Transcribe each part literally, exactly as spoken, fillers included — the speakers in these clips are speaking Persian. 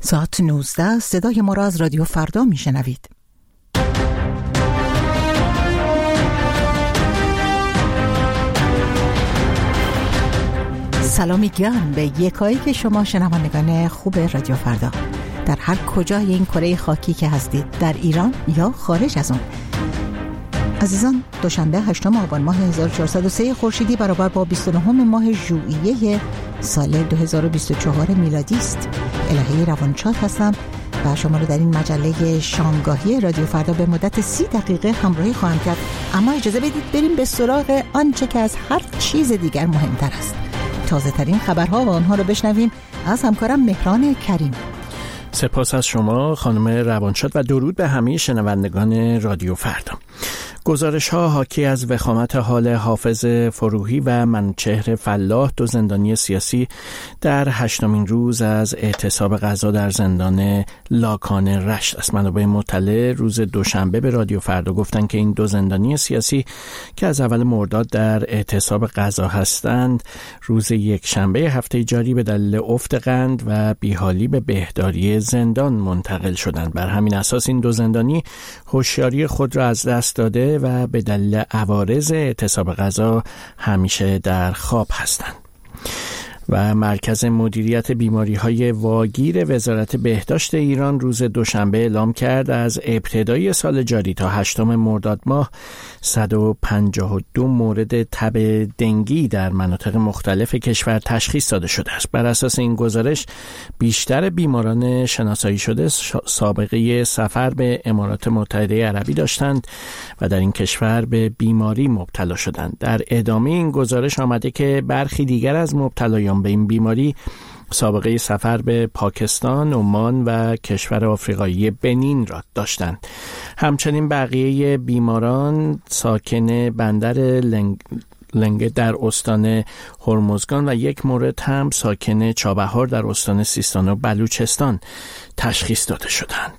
ساعت نوزده، صدای ما را از رادیو فردا میشنوید. سلامی گرم به یکایی که شما شنوندگان خوب رادیو فردا در هر کجای این کره خاکی که هستید، در ایران یا خارج از اون. عزیزان، دوشنبه هشتم آبان ماه هزار و چهارصد و سه خورشیدی برابر با بیست و نهم ماه ژوئیه سال دو هزار و بیست و چهار میلادی است. الهی روانشاد هستم و شما رو در این مجله شامگاهی رادیو فردا به مدت سی دقیقه همراهی خواهم کرد. اما اجازه بدید بریم به سراغ آنچه که از هر چیز دیگر مهمتر است. تازه ترین خبرها و آنها رو بشنویم از همکارم مهران کریم. سپاس از شما خانم روانشاد و درود به همه شنوندگان رادیو فردا. گزارش ها حاکی از وخامت حال حافظ فروغی و منوچهر فلاح، دو زندانی سیاسی، در هشتمین روز از اعتصاب غذا در زندان لاکان رشت است. منابع مطلع روز دوشنبه به رادیو فردا گفتند که این دو زندانی سیاسی که از اول مرداد در اعتصاب غذا هستند، روز یک شنبه هفته جاری به دلیل افت قند و بیحالی به بهداری زندان منتقل شدند. بر همین اساس این دو زندانی هوشیاری خود را از دست داده و به دلیل عوارض اعتصاب غذا همیشه در خواب هستند. و مرکز مدیریت بیماری‌های واگیر وزارت بهداشت ایران روز دوشنبه اعلام کرد از ابتدای سال جاری تا هشتم مرداد ماه صد و پنجاه و دو مورد تب دنگی در مناطق مختلف کشور تشخیص داده شده است. بر اساس این گزارش بیشتر بیماران شناسایی شده سابقه سفر به امارات متحده عربی داشتند و در این کشور به بیماری مبتلا شدند. در ادامه این گزارش آمده که برخی دیگر از مبتلایان به این بیماری سابقه سفر به پاکستان، عمان و کشور آفریقایی بنین را داشتند. همچنین بقیه بیماران ساکن بندر لنگ لنگه در استان هرمزگان و یک مورد هم ساکن چابهار در استان سیستان و بلوچستان تشخیص داده شدند.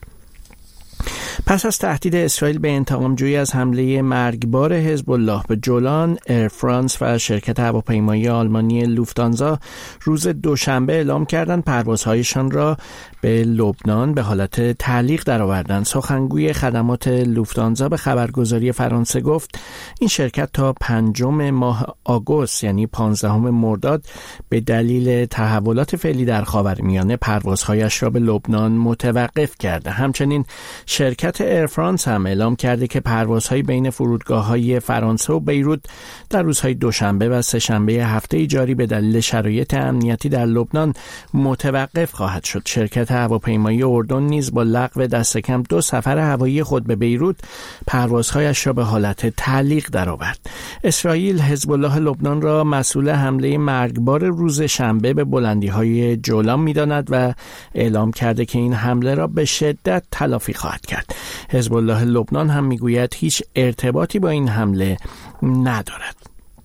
پس از تهدید اسرائیل به انتقام جویی از حمله مرگبار حزب الله به جولان، ایر فرانس و شرکت هواپیمایی آلمانی لوفتانزا روز دوشنبه اعلام کردند پروازهایشان را به لبنان به حالت تعلیق درآوردند. سخنگوی خدمات لوفتانزا به خبرگزاری فرانسه گفت این شرکت تا پنجم ماه آگوست یعنی پانزدهم مرداد به دلیل تحولات فعلی در خاورمیانه پروازهایش را به لبنان متوقف کرده. همچنین شرکت ایر فرانس هم اعلام کرده که پروازهای بین فرودگاه‌های فرانسه و بیروت در روزهای دوشنبه و سه‌شنبه هفته جاری به دلیل شرایط امنیتی در لبنان متوقف خواهد شد. شرکت هواپیمایی اردن نیز با لغو دست کم دو سفر هوایی خود به بیروت پروازهایش را به حالت تعلیق درآورد. اسرائیل حزب الله لبنان را مسئول حمله مرگبار روز شنبه به بلندی‌های جولان می‌داند و اعلام کرده که این حمله را به شدت تلافی خواهد کرد. حزب الله لبنان هم میگوید هیچ ارتباطی با این حمله ندارد.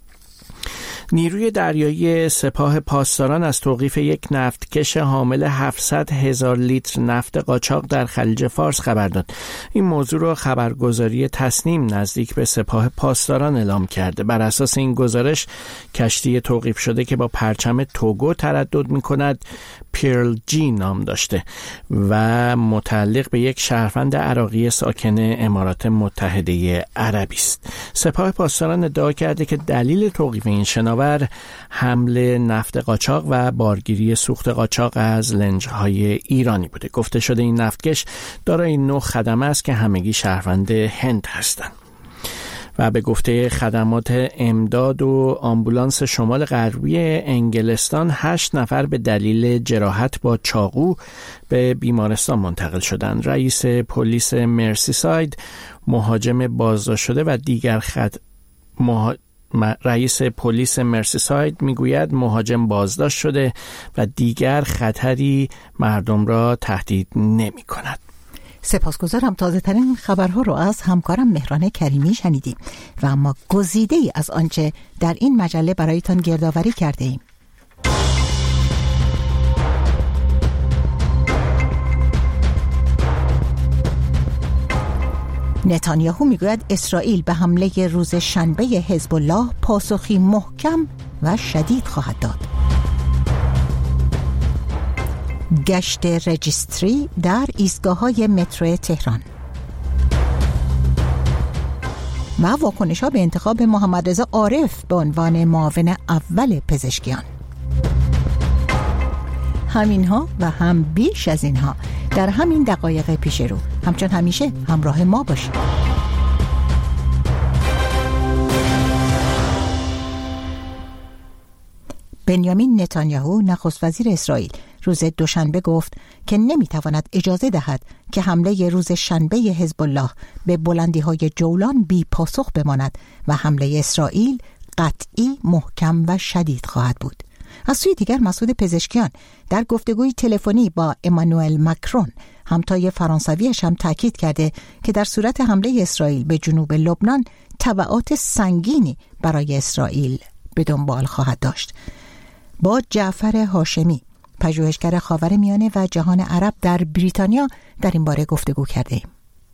نیروی دریایی سپاه پاسداران از توقیف یک نفتکش حامل هفتصد هزار لیتر نفت قاچاق در خلیج فارس خبر داد. این موضوع را خبرگزاری تصنیم نزدیک به سپاه پاسداران اعلام کرده. بر اساس این گزارش کشتی توقیف شده که با پرچم توگو تردد می‌کند پیرل جی نام داشته و متعلق به یک شهروند عراقی ساکن امارات متحده عربی است. سپاه پاسداران ادعا کرده که دلیل توقیف این شناور حمل نفت قاچاق و بارگیری سوخت قاچاق از لنج‌های ایرانی بوده. گفته شده این نفتکش دارای نه خدمه است که همگی شهروند هند هستند. و به گفته خدمات امداد و آمبولانس شمال غربی انگلستان هشت نفر به دلیل جراحت با چاقو به بیمارستان منتقل شدند. رئیس پلیس مرسیساید مهاجم بازداشت شده و دیگر خد مها... رئیس پلیس مرسیساید میگوید مهاجم بازداشت شده و دیگر خطری مردم را تهدید نمی کند. سپاسگزارم. تازه ترین خبرها رو از همکارم مهران کریمی شنیدیم و اما گزیده ای از آنچه در این مجله برایتان گردآوری کرده ایم. نتانیاهو میگوید اسرائیل به حمله روز شنبه حزب الله پاسخی محکم و شدید خواهد داد. گشت رجیستری در ایستگاه‌های مترو تهران و واکنش‌ها به انتخاب محمد رضا عارف به عنوان معاون اول پزشکیان. همینها و هم بیش از اینها در همین دقایق پیش رو. همچون همیشه همراه ما باشید. بنیامین نتانیاهو نخست وزیر اسرائیل روز دوشنبه گفت که نمیتواند اجازه دهد که حمله روز شنبه حزب الله به بلندی‌های جولان بی پاسخ بماند و حمله اسرائیل قطعی، محکم و شدید خواهد بود. از سوی دیگر مسعود پزشکیان در گفتگوی تلفنی با امانوئل ماکرون همتای فرانسویش هم تاکید کرده که در صورت حمله اسرائیل به جنوب لبنان تبعات سنگینی برای اسرائیل به دنبال خواهد داشت. با جعفر هاشمی، پژوهشگر خاورمیانه و جهان عرب در بریتانیا، در این باره گفتگو کرده ایم.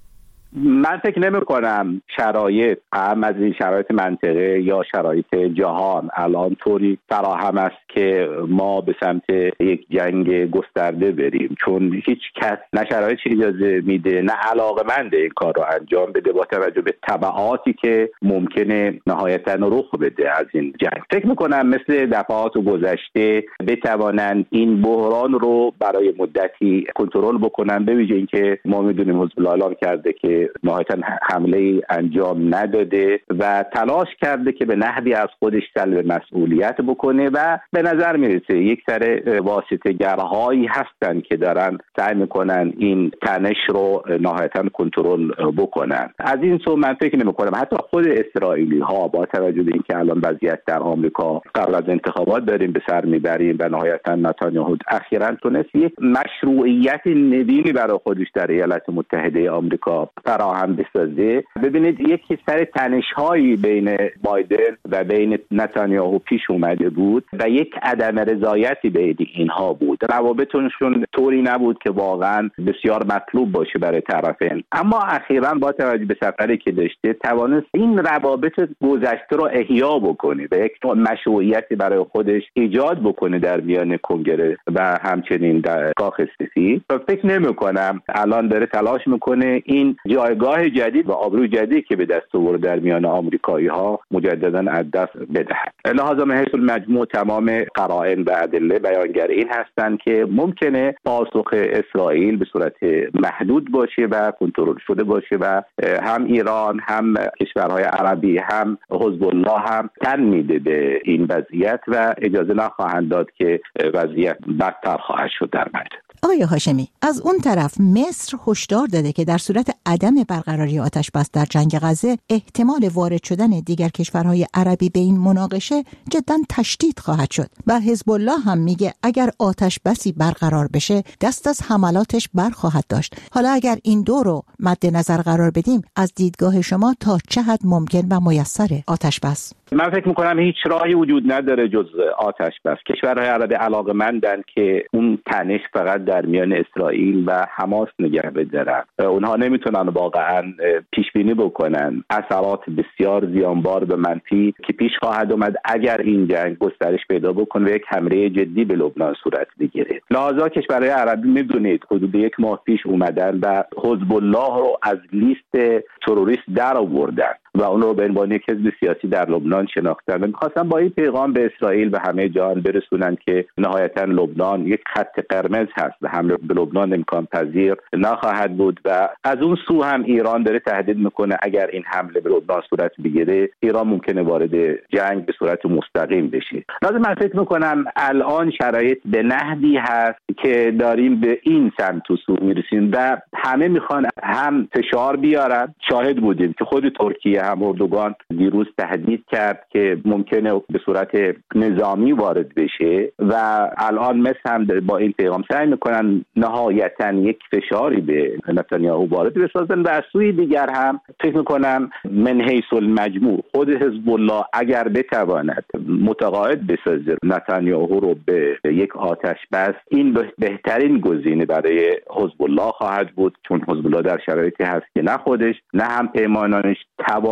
من فکر نمی کنم شرایط هم از این شرایط منطقه یا شرایط جهان الان طوری فراهم است که ما به سمت یک جنگ گسترده بریم، چون هیچ کس نه شرایط اجازه میده نه علاقه‌مند این کار رو انجام بده با توجه به تبعاتی که ممکنه نهایتاً رخ بده از این جنگ. فکر میکنم مثل دفعات گذشته بتوانند این بحران رو برای مدتی کنترل بکنن، به ویژه اینکه ما میدونیم حزب الله اعلام کرده که نهایتاً حمله انجام نداده و تلاش کرده که به نحوی از خودش سلب مسئولیت بکنه و به نظر میرسه یک سر واسطه‌گرهایی هستن که دارن سعی میکنن این تنش رو نهایتاً کنترل بکنن. از این سو من فکر نمیکنم حتی خود اسرائیلی ها با توجه به اینکه الان وضعیت در آمریکا قبل از انتخابات داریم به سر میبریم و نهایتاً نتانیاهو اخیراً تونست یک مشروعیت نوینی برای خودش در ایالات متحده آمریکا فراهم بسازه. ببینید یکی سر تنش‌هایی بین بایدن و بین نتانیاهو پیش اومده بود و یک عدم رضایتی بین اینها بود. روابطشون طوری نبود که واقعا بسیار مطلوب باشه برای طرفین، اما اخیراً با توجه به سفری که داشته توانست این روابط گذشته رو احیا بکنه و یک نوع مشروعیتی برای خودش ایجاد بکنه در میان کنگره و همچنین در کاخ سفید. فکر نمی‌کنم الان داره تلاش میکنه این جایگاه جدید و آبروی جدیدی که به دست آورد در میان آمریکایی‌ها مجدداً از دست بدهد. لذا من حیث المجموع تمام قرائن و ادله بیانگر این هستند که ممکنه پاسخ اسرائیل به صورت محدود باشه و کنترل شده باشه و هم ایران هم کشورهای عربی هم حزب الله هم تن میده به این وضعیت و اجازه نخواهند داد که وضعیت بدتر خواهد شد در بعد. آقای هاشمی، از اون طرف مصر هشدار داده که در صورت عدم برقراری آتش بس در جنگ غزه احتمال وارد شدن دیگر کشورهای عربی به این مناقشه جداً تشدید خواهد شد و حزب الله هم میگه اگر آتش بسی برقرار بشه دست از حملاتش برخواهد داشت. حالا اگر این دو رو مد نظر قرار بدیم، از دیدگاه شما تا چه حد ممکن و میسره آتش بس؟ من فکر میکنم هیچ راهی وجود نداره جز آتش بس. کشورهای عربی علاقه‌مندن که اون تنش فقط در میان اسرائیل و حماس نگه بدارن. اونها نمیتونن واقعا پیش بینی بکنن اثرات بسیار زیانبار و منفی که پیش خواهد اومد اگر این جنگ گسترش پیدا بکنه و یک حمله جدی به لبنان صورت بگیره. لذا کشورهای عربی میدونید حدود یک ماه پیش اومدن و حزب الله رو از لیست تروریست در آوردن و اون رو به عنوان یک حزب سیاسی در لبنان شناختن و می‌خواستن با این پیغام به اسرائیل و همه جهان برسونن که نهایتاً لبنان یک خط قرمز هست و حمله به لبنان امکان پذیر نخواهد بود و از اون سو هم ایران داره تهدید میکنه اگر این حمله به لبنان صورت بگیره ایران ممکنه وارد جنگ به صورت مستقیم بشه. لازم من فکر میکنم الان شرایط به نحوی هست که داریم به این سمت و سو میرسیم و همه میخوان هم فشار بیارن. شاهد بودیم که خود ترکیه هم اردوغان دیروز تهدید کرد که ممکنه به صورت نظامی وارد بشه و الان مصر هم با این پیغام سعی میکنن نهایتاً یک فشاری به نتانیاهو وارد بسازن و از سوی دیگر هم فکر میکنم من حیث المجموع خود حزب الله اگر بتواند متقاعد بسازه نتانیاهو رو به یک آتش بس، این بهترین گزینه برای حزب الله خواهد بود، چون حزب الله در شرایطی هست که نه خودش نه هم پیمانانش توان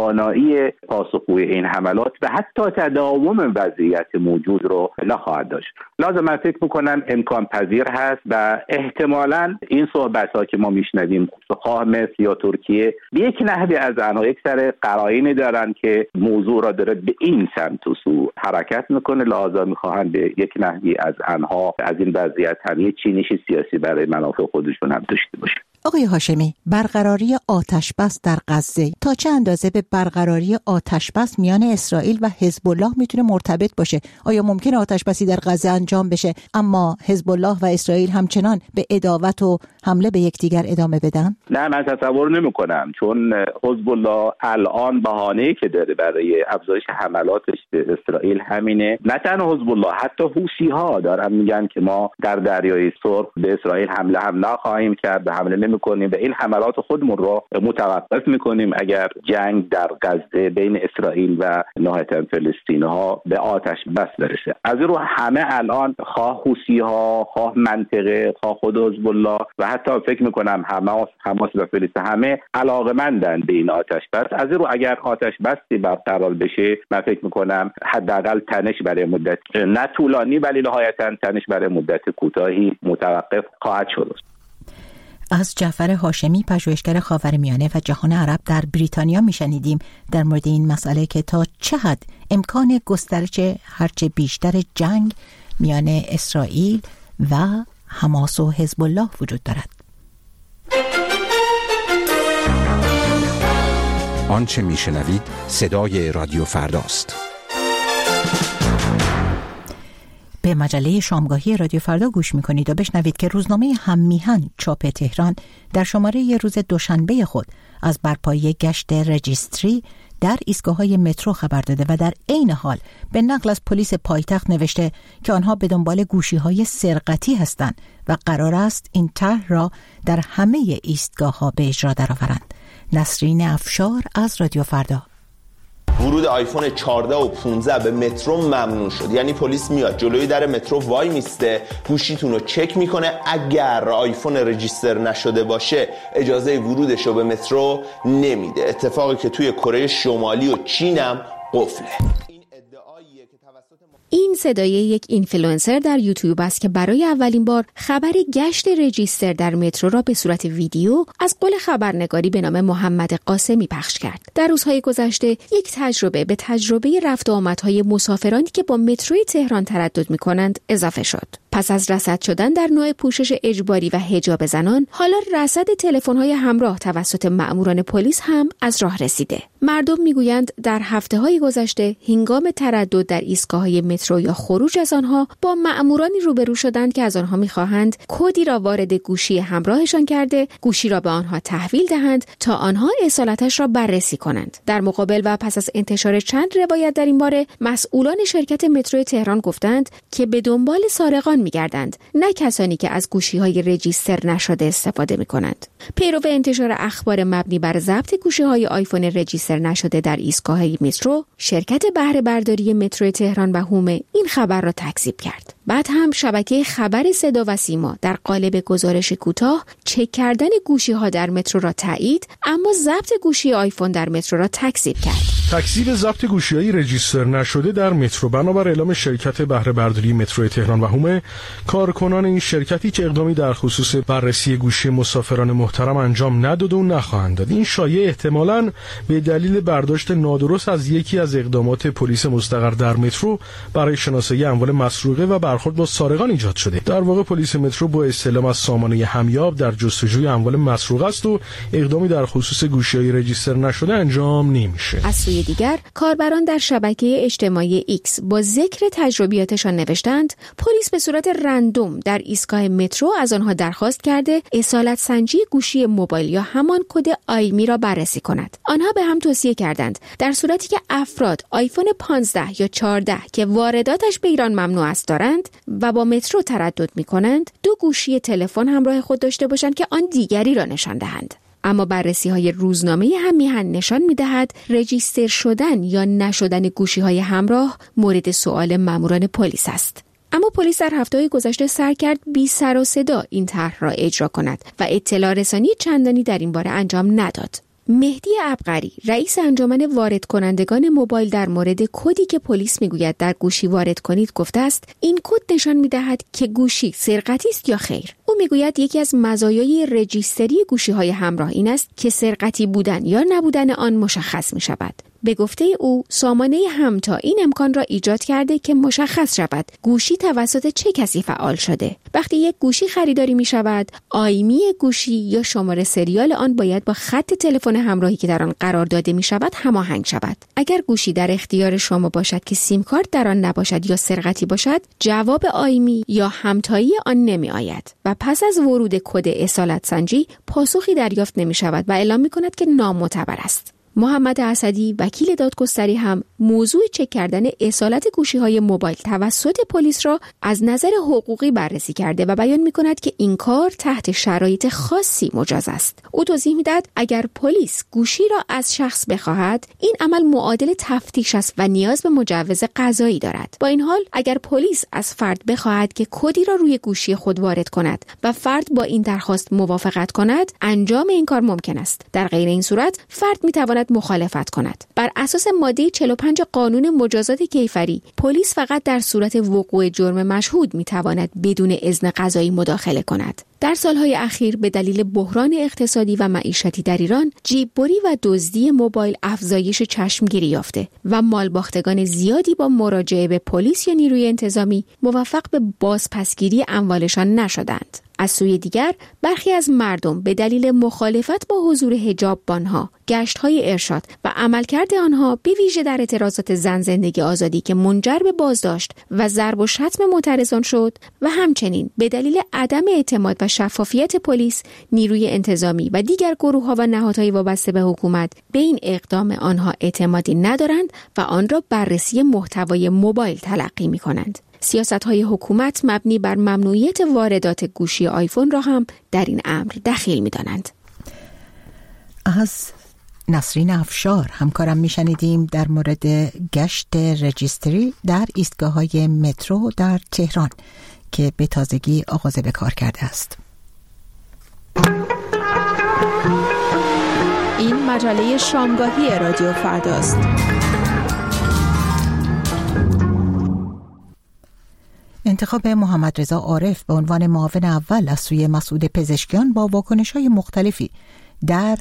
توانایی پاسخگویی این حملات و حتی تداوم وضعیت موجود رو نخواهد داشت. لازم من فکر میکنم امکان پذیر هست و احتمالاً این صحبت‌ها که ما میشنویم خواه مصر یا ترکیه به یک نحوی از آنها یک سر قرائنی دارن که موضوع را داره به این سمت و سو حرکت میکنه، لازم میخواهن به یک نحوی از آنها از این وضعیت هم یک چینش سیاسی برای منافع خودشون هم داشته باشه. آقای هاشمی، برقراری آتش بس در غزه تا چه اندازه به برقراری آتش بس میان اسرائیل و حزب الله میتونه مرتبط باشه؟ آیا ممکنه آتش بسی در غزه انجام بشه اما حزب الله و اسرائیل همچنان به عداوت و حمله به یکدیگر ادامه بدن؟ نه، من تصور نمی‌کنم، چون حزب الله الان بهانه‌ای که داره برای افزایش حملاتش به اسرائیل همینه. نه تنها حزب الله، حتی حوثی‌ها دارن میگن که ما در دریای سرخ به اسرائیل حمله هم نخواهیم کرد، به حمله نمی‌کنیم و این حملات خودمون رو متوقف می‌کنیم اگر جنگ در غزه بین اسرائیل و نهایتاً فلسطینی‌ها به آتش بس برسه. از این رو همه الان خواه حوثی‌ها، خواه منطقه، خواه خود حزب الله و حتی فکر می‌کنم حماس حماس و فلسطین همه علاقه‌مندن به این آتش بس. از این رو اگر آتش بسی برقرار بشه، من فکر می‌کنم حداقل تنش برای مدت نه طولانی ولی نهایتاً تنش برای مدت کوتاهی متوقف خواهد شد. از جعفر هاشمی، پژوهشگر خاورمیانه و جهان عرب در بریتانیا میشنیدیم در مورد این مسئله که تا چه حد امکان گسترش هرچه بیشتر جنگ میان اسرائیل و حماس و حزب الله وجود دارد. آنچه میشنوید صدای رادیو فرداست. به مجله شامگاهی رادیو فردا گوش میکنید و بشنوید که روزنامه هممیهن چاپ تهران در شماره روز دوشنبه خود از برپایی گشت رجیستری در ایستگاه‌های مترو خبر داده و در عین حال به نقل از پلیس پایتخت نوشته که آنها به دنبال گوشی‌های سرقتی هستند و قرار است این طرح را در همه ایستگاه‌ها به اجرا درآورند. نسرین افشار از رادیو فردا. ورود آیفون چهارده و پانزده به مترو ممنوع شد. یعنی پلیس میاد جلوی در مترو وای میسته، گوشیتون رو چک میکنه، اگر آیفون رجیستر نشده باشه اجازه ورودش رو به مترو نمیده. اتفاقی که توی کره شمالی و چین هم قفله. این صدای یک اینفلوئنسر در یوتیوب است که برای اولین بار خبر گشت رجیستر در مترو را به صورت ویدیو از قول خبرنگاری به نام محمد قاسمی پخش کرد. در روزهای گذشته یک تجربه به تجربه رفت و آمدهای مسافرانی که با متروی تهران تردد می‌کنند اضافه شد. پس از رصد شدن در نوع پوشش اجباری و حجاب زنان، حالا رصد تلفن‌های همراه توسط مأموران پلیس هم از راه رسیده. مردم میگویند در هفته‌های گذشته هنگام تردد در ایستگاه‌های مترو یا خروج از آنها با مأمورانی روبرو شدند که از آنها می‌خواهند کدی را وارد گوشی همراهشان کرده، گوشی را به آنها تحویل دهند تا آنها اصالتش را بررسی کنند. در مقابل و پس از انتشار چند روایت در این باره، مسئولان شرکت مترو تهران گفتند که به دنبال سارقان می‌گردند، نه کسانی که از گوشی‌های رجیستر نشده استفاده می‌کنند. پیرو انتشار اخبار مبنی بر ضبط گوشی‌های آیفون رجیستر نشده در ایستگاه‌های مترو، شرکت بهره برداری مترو تهران و هومه این خبر را تکذیب کرد. بعد هم شبکه خبر صدا و سیما در قالب گزارش کوتاه چک کردن گوشی‌ها در مترو را تایید، اما ضبط گوشی آیفون در مترو را تکذیب کرد. تکذیب ضبط گوشی‌های رجیستر نشده در مترو بنابر اعلام شرکت بهره برداری مترو تهران و هومه، کارکنان این شرکتی که اقدامی در خصوص بررسی گوشی مسافران محترم انجام نداده و نخواهند داد. این شایعه احتمالاً به دلیل برداشت نادرست از یکی از اقدامات پلیس مستقر در مترو برای شناسایی اموال مسروقه و برخورد با سارقان ایجاد شده. در واقع پلیس مترو با استعلام از سامانه همیاب در جستجوی اموال مسروقه است و اقدامی در خصوص گوشی‌های رجیستر نشده انجام نمیشه. از سوی دیگر، کاربران در شبکه اجتماعی ایکس با ذکر تجربیاتشان نوشتند پلیس به صورت رندوم در ایستگاه مترو از آنها درخواست کرده اصالت سنجی گوشی موبایل یا همان کد آیمی را بررسی کند. آنها به هم توصیه کردند در صورتی که افراد آیفون پانزده یا چهارده که وارداتش به ایران ممنوع است دارند و با مترو تردد می‌کنند، دو گوشی تلفن همراه خود داشته باشند که آن دیگری را نشان دهند. اما بررسی‌های روزنامه هممیهن نشان می‌دهد رجیستر شدن یا نشدن گوشی‌های همراه مورد سؤال ماموران پلیس است. اما پلیس در هفته‌های گذشته سعی کرد بی سر و صدا این طرح را اجرا کند و اطلاع رسانی چندانی در این باره انجام نداد. مهدی عبقری، رئیس انجمن وارد کنندگان موبایل، در مورد کدی که پلیس میگوید در گوشی وارد کنید گفته است این کد نشان میدهد که گوشی سرقتی است یا خیر. او میگوید یکی از مزایای رجیستری گوشی‌های همراه این است که سرقتی بودن یا نبودن آن مشخص می‌شود. به گفته او، سامانه همتا این امکان را ایجاد کرده که مشخص شود گوشی توسط چه کسی فعال شده. وقتی یک گوشی خریداری می شود، آیمی گوشی یا شماره سریال آن باید با خط تلفن همراهی که در آن قرار داده می شود هماهنگ شود. اگر گوشی در اختیار شما باشد که سیم کارت در آن نباشد یا سرقتی باشد، جواب آیمی یا همتایی آن نمی آید و پس از ورود کد اصالت سنجی پاسخی دریافت نمی شود و اعلام می کند که نامعتبر است. محمد اسدی، وکیل دادگستری، هم موضوع چک کردن اصالت گوشی‌های موبایل توسط پلیس را از نظر حقوقی بررسی کرده و بیان می‌کند که این کار تحت شرایط خاصی مجاز است. او توضیح می‌دهد اگر پلیس گوشی را از شخص بخواهد، این عمل معادل تفتیش است و نیاز به مجوز قضایی دارد. با این حال اگر پلیس از فرد بخواهد که کدی را روی گوشی خود وارد کند و فرد با این درخواست موافقت کند، انجام این کار ممکن است. در غیر این صورت فرد می‌تواند مخالفت کند. بر اساس ماده چهل و پنج قانون مجازات کیفری، پلیس فقط در صورت وقوع جرم مشهود میتواند بدون اذن قضایی مداخله کند. در سالهای اخیر به دلیل بحران اقتصادی و معیشتی در ایران، جیببری و دزدی موبایل افزایش چشمگیری یافته و مالباختگان زیادی با مراجعه به پلیس یا نیروی انتظامی موفق به بازپسگیری اموالشان نشدند. از سوی دیگر، برخی از مردم به دلیل مخالفت با حضور حجاببانها، گشت‌های ارشاد و عملکرد آنها به ویژه در اعتراضات زن زندگی آزادی که منجر به بازداشت و ضرب و شتم معترضان شد و همچنین به دلیل عدم اعتماد و شفافیت پلیس، نیروی انتظامی و دیگر گروه‌ها و نهادهای وابسته به حکومت به این اقدام آنها اعتمادی ندارند و آن را بررسی محتوای موبایل تلقی می‌کنند. سیاست‌های حکومت مبنی بر ممنوعیت واردات گوشی آیفون را هم در این امر دخیل می‌دانند. از نسرین افشار همکارم میشنیدیم در مورد گشت رجیستری در ایستگاه‌های مترو در تهران که به تازگی آغاز به کار کرده است. این مجله شامگاهی رادیو فرداست. انتخاب محمد رضا عارف به عنوان معاون اول از سوی مسعود پزشکیان با واکنش‌های مختلفی در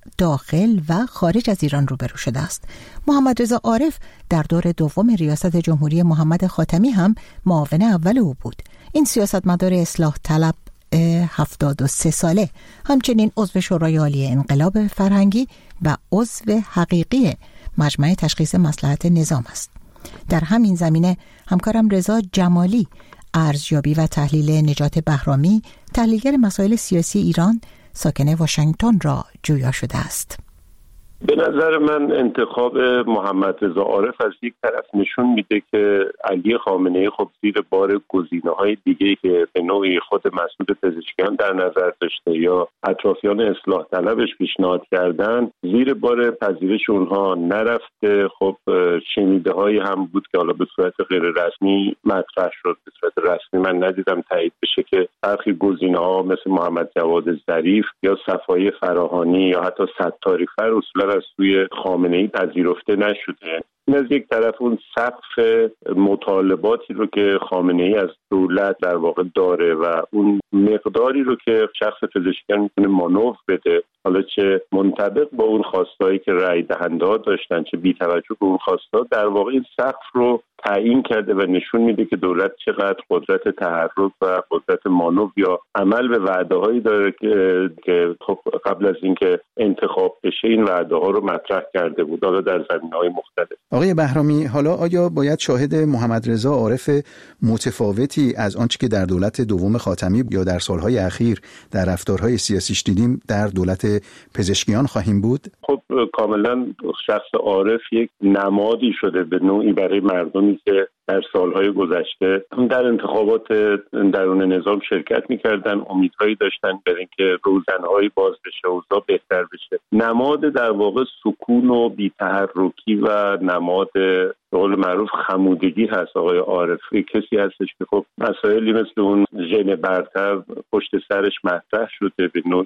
داخل و خارج از ایران روبرو شده است. محمد رضا عارف در دور دوم ریاست جمهوری محمد خاتمی هم معاون اول او بود. این سیاستمدار اصلاح طلب هفتاد و سه ساله همچنین عضو شورای عالی انقلاب فرهنگی و عضو حقیقی مجمع تشخیص مصلحت نظام است. در همین زمینه همکارم رضا جمالی، ارزیابی و تحلیل نجات بهرامی، تحلیلگر مسائل سیاسی ایران، ساکن واشنگتن، را جویا شده است. به نظر من انتخاب محمد رضا عارف از یک طرف نشون میده که علی خامنه‌ای خب زیر بار گزینه‌های دیگه‌ای که به نوعی خود مسعود پزشکیان در نظر داشته یا اطرافیان اصلاح طلبش پیشنهاد کردن، زیر بار پذیرش اونها نرفته. خب شنیده‌هایی هم بود که حالا به صورت غیر رسمی مطرح شد، به صورت رسمی من ندیدم تایید بشه که برخی گزینه‌ها مثل محمد جواد ظریف یا صفای فراهانی یا حتی ستاری فر اصولا از سوی خامنه‌ای پذیرفته نشده. این از یک طرف اون سقف مطالباتی رو که خامنه‌ای از دولت در واقع داره و اون مقداری رو که شخص پزشکیان میتونه مانور بده، حالا چه منطبق با اون خواستایی که رأی دهنده‌ها داشتن چه بی توجه به اون خواستا، در واقع این سقف رو تعیین کرده و نشون میده که دولت چقدر قدرت تحرک و قدرت مانور یا عمل به وعده‌هایی داره که که خب قبل از اینکه انتخاب بشه این وعده‌ها رو مطرح کرده بود، حالا در زمینه‌های مختلف. آقای بهرامی، حالا آیا باید شاهد محمد رضا عارف متفاوتی از آنچه که در دولت دوم خاتمی یا در سالهای اخیر در رفتارهای سیاسیش دیدیم در دولت پزشکیان خواهیم بود؟ خب کاملا شخص عارف یک نمادی شده به نوعی برای مردمی که در سالهای گذشته در انتخابات درون نظام شرکت می‌کردن، امیدهایی داشتن برای اینکه روزنه‌های باز بشه، اوضاع بهتر بشه. نماد در واقع سکون و بی‌تحرکی و نماد به قول معروف خمودگی هست. آقای عارف کسی هستش که خب مسائلی مثل اون ژن برتر پشت سرش مطرح شده، به نوعی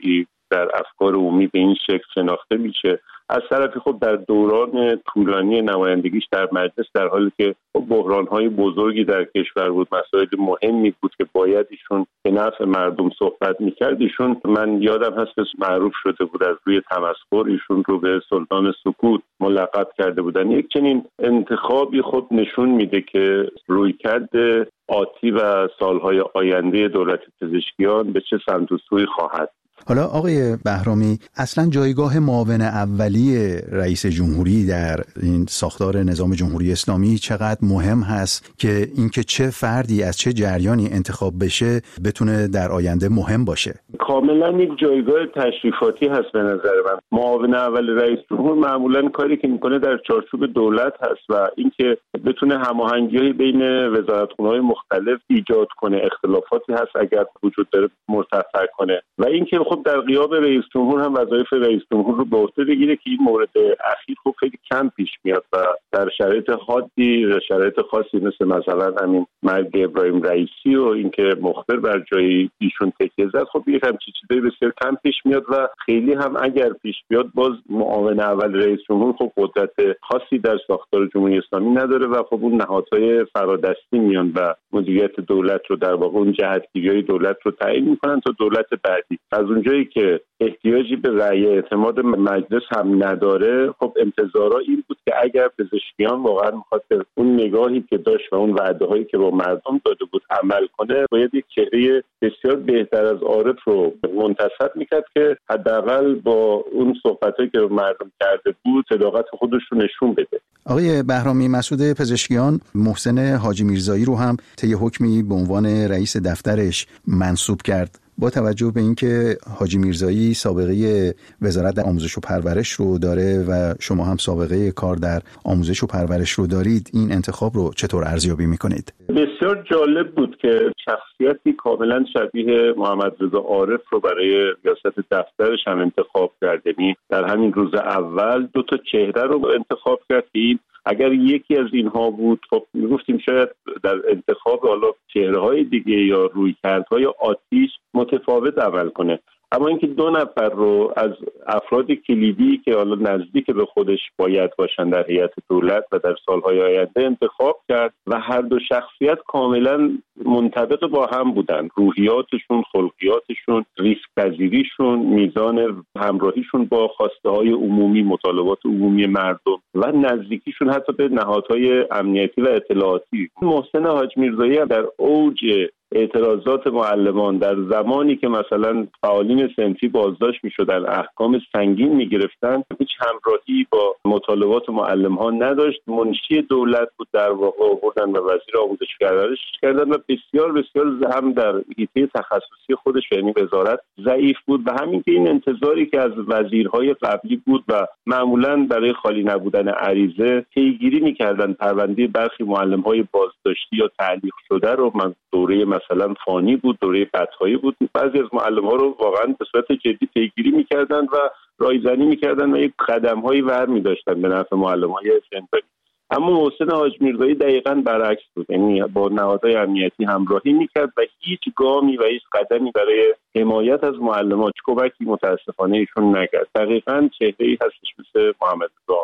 در افکار عمومی به این شکل شناخته میشه. از طرفی خب در دوران طولانی نمایندگیش در مجلس، در حالی که بحران‌های بزرگی در کشور بود، مسائل مهمی بود که باید ایشون به نفع مردم صحبت می‌کرد، ایشون من یادم هست که معروف شده بود از روی تمسخر ایشون رو به سلطان سکوت ملقب کرده بودن. یک چنین انتخابی خب نشون میده که رویکرد آتی و سالهای آینده دولت پزشکیان به چه سمت و سوی خواهد. حالا آقای بهرامی، اصلا جایگاه معاون اولی رئیس جمهوری در این ساختار نظام جمهوری اسلامی چقدر مهم هست که اینکه چه فردی از چه جریانی انتخاب بشه بتونه در آینده مهم باشه؟ کاملا یک جایگاه تشریفاتی هست به نظر من. معاون اول رئیس جمهور معمولا کاری که میکنه در چارچوب دولت هست و اینکه بتونه هماهنگی‌های بین وزارتخونه‌های مختلف ایجاد کنه، اختلافاتی هست اگر وجود داره مرتفع کنه و اینکه خب در غیاب رئیس جمهور هم وظایف رئیس جمهور رو به عهده بگیره که این مورد اخیر خب خیلی کم پیش میاد و در شرایط حادی و شرایط خاصی مثل مثلا همین مرگ ابراهیم رئیسی و اینکه مخبر بر جای ایشون تکیه زد، خب یه همچین چیزایی بسیار کم پیش میاد و خیلی هم اگر پیش بیاد باز معاون اول رئیس جمهور خب قدرت خاصی در ساختار جمهوری اسلامی نداره و خب اون نهادهای فرادستی میان و مدیریت دولت رو در واقع اون جهتگیری‌های دولت رو تعیین میکنن تا دولت بعدی. از اونجایی که احتیاجی به رأی اعتماد مجلس هم نداره، خب انتظارا این بود که اگر پزشکیان واقعا می‌خواد اون نگاهی که داشت و اون وعده‌هایی که با مردم داده بود عمل کنه، باید یک چهره بسیار بهتر از عارف رو منتصب میکرد که حداقل با اون صحبتایی که مردم کرده بود صداقت خودش رو نشون بده. آقای بهرامی، مسعود پزشکیان محسن حاجی میرزایی رو هم طی حکمی به عنوان رئیس دفترش منصوب کرد. با توجه به اینکه حاجی میرزایی سابقه وزارت در آموزش و پرورش رو داره و شما هم سابقه کار در آموزش و پرورش رو دارید، این انتخاب رو چطور ارزیابی میکنید؟ بسیار جالب بود که شخصیتی کاملا شبیه محمد رضا عارف رو برای ریاست دفترش هم انتخاب کرد. یعنی در همین روز اول دو تا چهره رو انتخاب کرد که این اگر یکی از اینها بود خب میگفتیم شاید در انتخاب حالا چهره‌های دیگه یا رویکردهای آتیش متفاوت عمل کنه، اما اینکه دو نفر رو از افراد کلیدی که حالا نزدیک به خودش باید باشن در هیئت دولت و در سالهای آینده انتخاب کرد و هر دو شخصیت کاملا منطبق با هم بودن. روحیاتشون، خلقیاتشون، ریسک پذیریشون، میزان همراهیشون با خواسته های عمومی، مطالبات عمومی مردم و نزدیکیشون حتی به نهادهای امنیتی و اطلاعاتی. محسن حاج میرزایی در اوج اعتراضات معلمان در زمانی که مثلا فعالین صنفی بازداشت می‌شدن، احکام سنگین می‌گرفتن، هیچ همراهی با مطالبات معلم‌ها نداشت. منشی دولت بود در واقع، آوردن و وزیر آموزش پرورش کردن و بسیار بسیار هم در حیطه تخصصی خودش یعنی وزارت ضعیف بود و همین که این انتظاری که از وزیرهای قبلی بود و معمولاً برای خالی نبودن عریضه پیگیری می‌کردن پرونده برخی معلم‌های بازداشتی یا تعلیق شده رو، من دوره مثلا فانی بود، دوره بدهایی بود، بعضی از معلم‌ها رو واقعا به صورت جدی پیگیری می‌کردن و رایزنی می‌کردن و یک قدم‌هایی برمی داشتن به نفع معلم‌های زندانی. اما محسن حاج میرزایی دقیقاً برعکس بود، یعنی با نهادهای امنیتی همراهی می‌کرد و هیچ گامی و هیچ قدمی برای حمایت از معلم‌ها کمکی متأسفانه ایشون نکرد. دقیقاً چهره‌ای هستش مثل محمد رضا.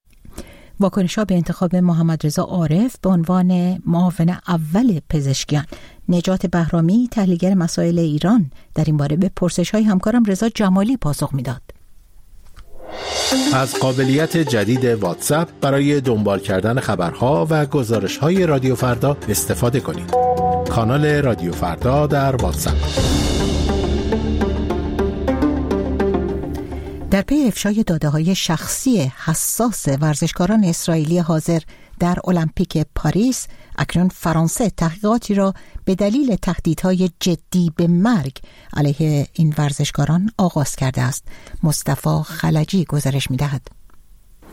واکنش‌ها به انتخاب محمد رضا عارف به عنوان معاون اول پزشکیان. نجات بهرامی، تحلیلگر مسائل ایران، در این باره به پرسش‌های همکارم رضا جمالی پاسخ می‌داد. از قابلیت جدید واتساپ برای دنبال کردن خبرها و گزارش‌های رادیو فردا استفاده کنید. کانال رادیو فردا در واتساپ. در پی افشای داده‌های شخصی حساس ورزشکاران اسرائیلی حاضر در المپیک پاریس، اکنون فرانسه تحقیقاتی را به دلیل تهدیدهای جدی به مرگ علیه این ورزشکاران آغاز کرده است. مصطفی خلجی گزارش می‌دهد.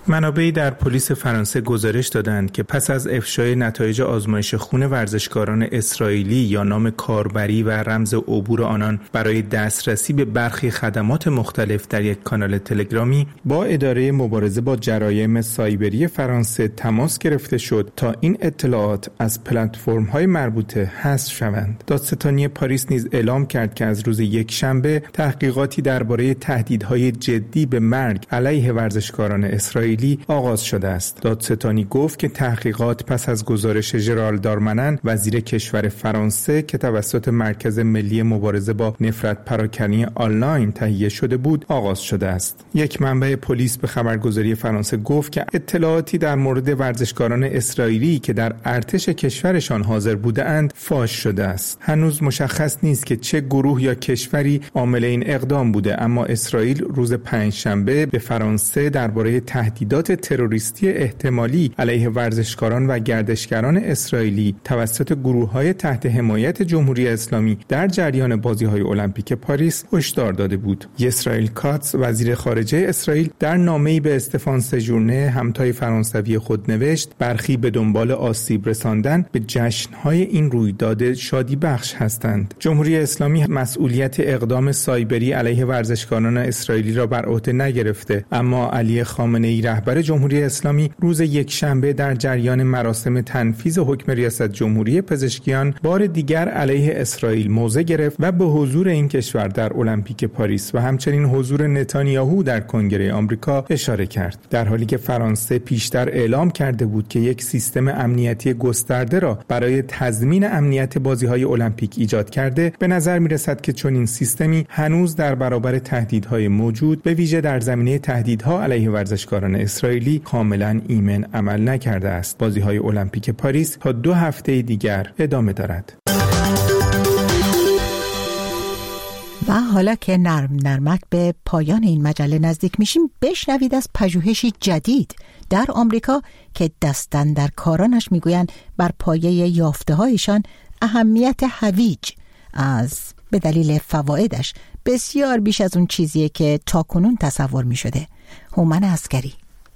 منابعی در پلیس فرانسه گزارش دادند که پس از افشای نتایج آزمایش خون ورزشکاران اسرائیلی یا نام کاربری و رمز عبور آنان برای دسترسی به برخی خدمات مختلف در یک کانال تلگرامی، با اداره مبارزه با جرایم سایبری فرانسه تماس گرفته شد تا این اطلاعات از پلتفرم‌های مربوطه حذف شوند. دادستانی پاریس نیز اعلام کرد که از روز یکشنبه تحقیقاتی درباره تهدیدهای جدی به مرگ علیه ورزشکاران اسرائیلی آغاز شده است. دادستانی گفت که تحقیقات پس از گزارش ژرال دارمنن وزیر کشور فرانسه که توسط مرکز ملی مبارزه با نفرت پراکنی آنلاین تهیه شده بود آغاز شده است. یک منبع پلیس به خبرگزاری فرانسه گفت که اطلاعاتی در مورد ورزشکاران اسرائیلی که در ارتش کشورشان حاضر بودند فاش شده است. هنوز مشخص نیست که چه گروه یا کشوری عامل این اقدام بوده، اما اسرائیل روز پنجشنبه به فرانسه درباره تهدیدات تروریستی احتمالی علیه ورزشکاران و گردشگران اسرائیلی توسط گروه‌های تحت حمایت جمهوری اسلامی در جریان بازی‌های المپیک پاریس هشدار داده بود. اسرائیل کاتس وزیر خارجه اسرائیل در نامه‌ای به استفان سژورنه همتای فرانسوی خود نوشت برخی به دنبال آسیب رساندن به جشن‌های این رویداد شادی بخش هستند. جمهوری اسلامی مسئولیت اقدام سایبری علیه ورزشکاران اسرائیلی را بر عهده نگرفته، اما علی خامنه‌ای رهبر جمهوری اسلامی روز یکشنبه در جریان مراسم تنفیذ حکم ریاست جمهوری پزشکیان بار دیگر علیه اسرائیل موضع گرفت و به حضور این کشور در المپیک پاریس و همچنین حضور نتانیاهو در کنگره آمریکا اشاره کرد. در حالی که فرانسه پیشتر اعلام کرده بود که یک سیستم امنیتی گسترده را برای تضمین امنیت بازی‌های المپیک ایجاد کرده، به نظر می‌رسد که چنین سیستمی هنوز در برابر تهدیدهای موجود به ویژه در زمینه تهدیدها علیه ورزشکاران اسرائیلی کاملا ایمن عمل نکرده است. بازی‌های المپیک پاریس تا دو هفته دیگر ادامه دارد. و حالا که نرم نرمک به پایان این مجله نزدیک میشیم، بشنوید از پژوهشی جدید در آمریکا که دستن در کارانش میگویند بر پایه یافته‌هایشان اهمیت هویج از به دلیل فوایدش بسیار بیش از اون چیزیه که تاکنون تصور میشده. هومن عسکری.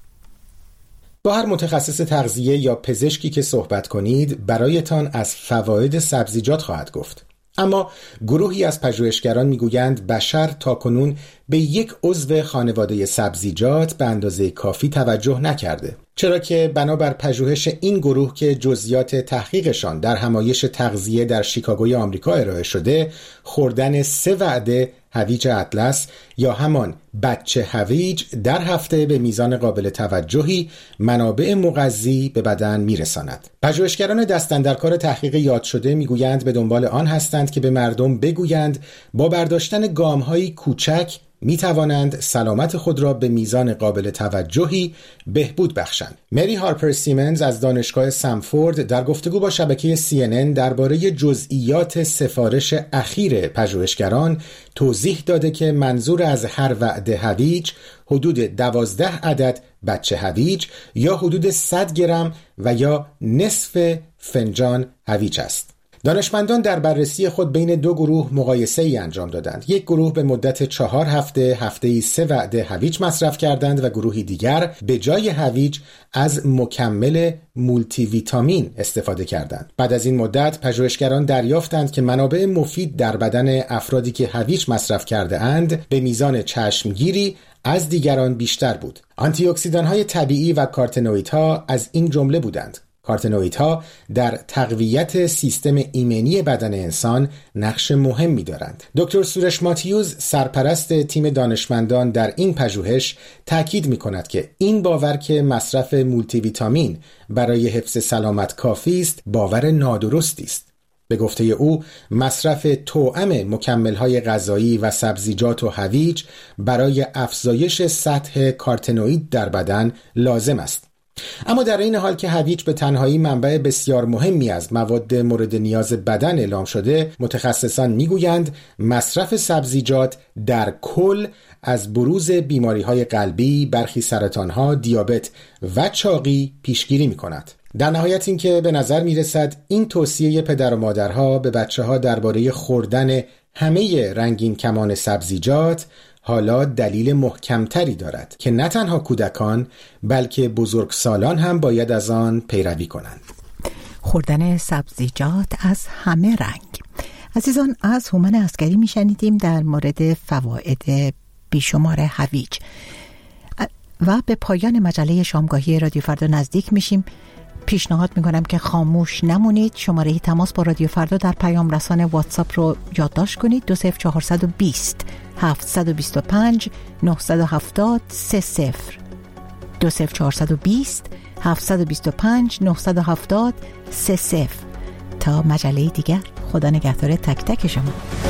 با هر متخصص تغذیه یا پزشکی که صحبت کنید برایتان از فواید سبزیجات خواهد گفت. اما گروهی از پژوهشگران میگویند بشر تاکنون به یک عضو خانواده سبزیجات به اندازه کافی توجه نکرده، چرا که بنابر پژوهش این گروه که جزئیات تحقیقشان در همایش تغذیه در شیکاگوی آمریکا ارائه شده، خوردن سه وعده هویج اطلس یا همان بچه هویج در هفته به میزان قابل توجهی منابع مغذی به بدن میرساند. پژوهشگران دستاندرکار تحقیق یاد شده میگویند به دنبال آن هستند که به مردم بگویند با برداشتن گام‌های کوچک می توانند سلامت خود را به میزان قابل توجهی بهبود بخشند. مری هارپر سیمنز از دانشگاه سمفورد در گفتگو با شبکه سی ان ان درباره جزئیات سفارش اخیر پژوهشگران توضیح داده که منظور از هر وعده هویج حدود دوازده عدد بچه هویج یا حدود صد گرم و یا نصف فنجان هویج است. دانشمندان در بررسی خود بین دو گروه مقایسه ای انجام دادند. یک گروه به مدت چهار هفته هفته‌ای سه وعده هویج مصرف کردند و گروهی دیگر به جای هویج از مکمل مولتی ویتامین استفاده کردند. بعد از این مدت پژوهشگران دریافتند که منابع مفید در بدن افرادی که هویج مصرف کرده اند به میزان چشمگیری از دیگران بیشتر بود. آنتی اکسیدان‌های طبیعی و کارتنوئیدها از این جمله بودند. کارتنوئیدها در تقویت سیستم ایمنی بدن انسان نقش مهمی دارند. دکتر سورش ماتیوز سرپرست تیم دانشمندان در این پژوهش تاکید می‌کند که این باور که مصرف مولتی ویتامین برای حفظ سلامت کافی است باور نادرستی است. به گفته او مصرف توأم مکمل‌های غذایی و سبزیجات و هویج برای افزایش سطح کارتنوئید در بدن لازم است. اما در این حال که هویج به تنهایی منبع بسیار مهمی از مواد مورد نیاز بدن اعلام شده، متخصصان میگویند مصرف سبزیجات در کل از بروز بیماری‌های قلبی، برخی سرطان‌ها، دیابت و چاقی پیشگیری می‌کند. در نهایت این که به نظر می‌رسد این توصیه پدر و مادرها به بچه‌ها درباره خوردن همه رنگین کمان سبزیجات حالا دلیل محکمتری دارد که نه تنها کودکان بلکه بزرگسالان هم باید از آن پیروی کنند. خوردن سبزیجات از همه رنگ. عزیزان، از هومن عسگری میشنیدیم در مورد فواید بیشمار هویج. و به پایان مجله شامگاهی رادیو فردا نزدیک میشیم. پیشنهاد میکنم که خاموش نمونید. شماره تماس با رادیو فردا در پیام رسان واتساپ رو یادداشت کنید: دو صفر چهارصد و بیست هفتصد و بیست و پنج نهصد و هفتاد سه صفر دو صفر چهارصد و بیست هفتصد و بیست و پنج نهصد و هفتاد سه صفر. تا مجله دیگر، خدا نگهدار تک تک شما.